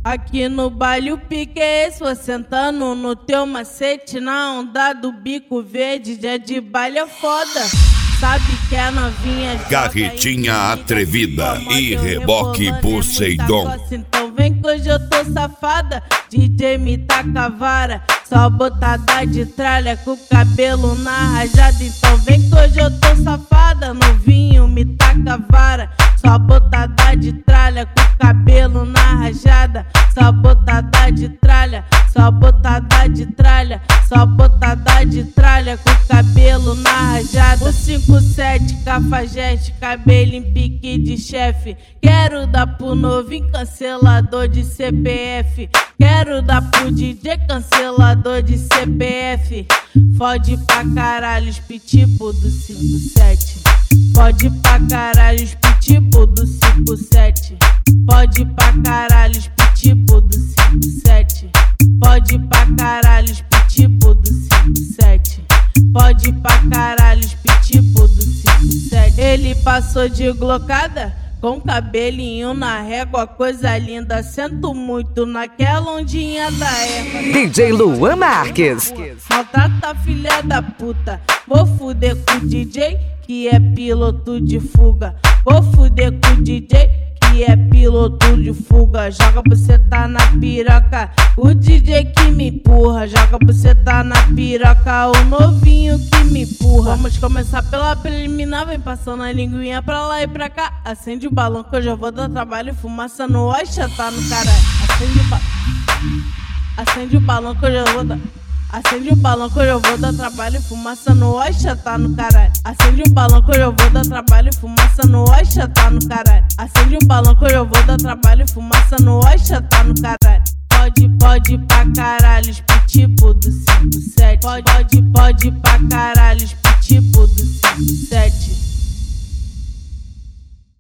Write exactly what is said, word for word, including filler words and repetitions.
Aqui no baile o pique é esse, vou sentando no teu macete, na onda do bico verde, dia de baile é foda. Sabe que é novinha, Carretinha atrevida e reboque Poseidon. Então vem que hoje eu tô safada, D J me taca a vara, só botada de tralha com o cabelo na rajada. Então vem que hoje eu tô safada, novinho me taca a vara, só botada de tralha com o cabelo na rajada. Só botada de tralha, só botada de tralha, só botada de tralha com o cabelo na rajada. O cinco sete Cafajeste, cabelo em pique de chefe. Quero dar pro novinho cancelador de C P F. Quero dar pro D J cancelador de C P F. Fode pra caralho os pitbull do cinco sete. Fode pra caralho os pitbull do cinco sete. Fode pra caralho os pitbull do cinco sete. Fode pra caralho os pitbull do cinco sete. Fode pra caralho os pitbull do cinco sete. Ele passou de glocada com cabelinho na régua, coisa linda. Sento muito naquela ondinha da erva. D J Luan Marques. Maltrata a filha da puta. Vou fuder com o D J que é piloto de fuga. Vou fuder com o D J que é piloto de fuga. Joga buceta na piroca, o D J que me empurra. Joga buceta na piroca, o novinho que me empurra. Vamos começar pela preliminar, vem passando a linguinha pra lá e pra cá. Acende o balão que eu já vou dar trabalho. Fumaça no oxa, tá no caralho. Acende o balão. Acende o balão que eu já vou dar. Acende o balão que eu já vou dar trabalho. Fumaça no oxa, tá no caralho. Acende o balão que eu já vou dar trabalho. Fumaça no oxa, tá no caralho. Acende o balão que eu já vou dar trabalho. Fumaça no oxa, tá no caralho. Pode, pode pra caralho os pitbull do cinco sete. Pode, pode, pode pra caralho os pitbull do